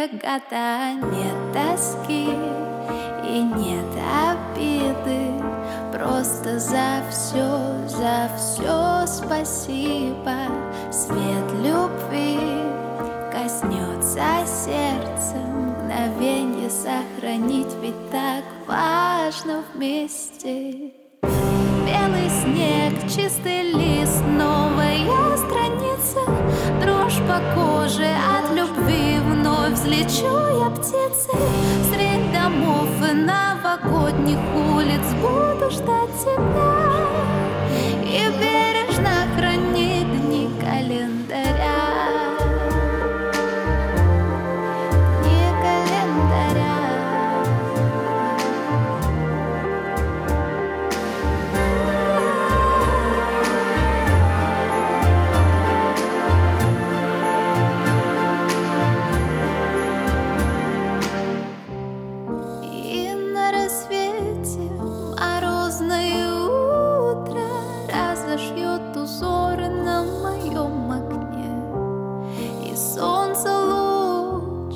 года, нет тоски и нет обиды. Просто за все спасибо. Свет любви коснется сердца, мгновенье сохранить, ведь так важно вместе. Белый снег, чистый лист, новая страница. Дрожь по коже от любви, вновь взлечу я птицей. Средь домов и новогодних улиц буду ждать тебя и бережно хранить дни календаря. Разошьет узоры на моем окне, и солнце луч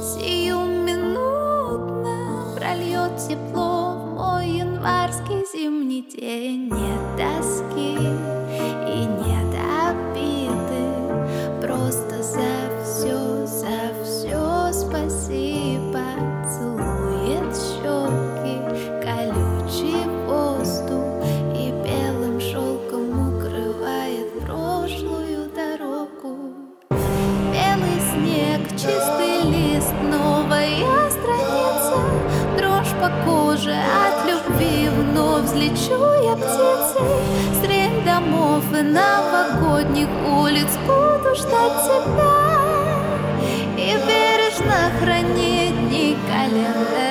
сиюминутно прольет тепло в мой январский зимний день. Нет тоски и нет обиды, просто за все спасибо. Целует щеки колючий воздух и белым шелком укрывает прошлую дорогу. Белый снег, чистый лист, новая страница. Дрожь по коже от любви, вновь взлечу я птицей. Средь домов и новогодних улиц буду ждать тебя и бережно хранить дни календаря.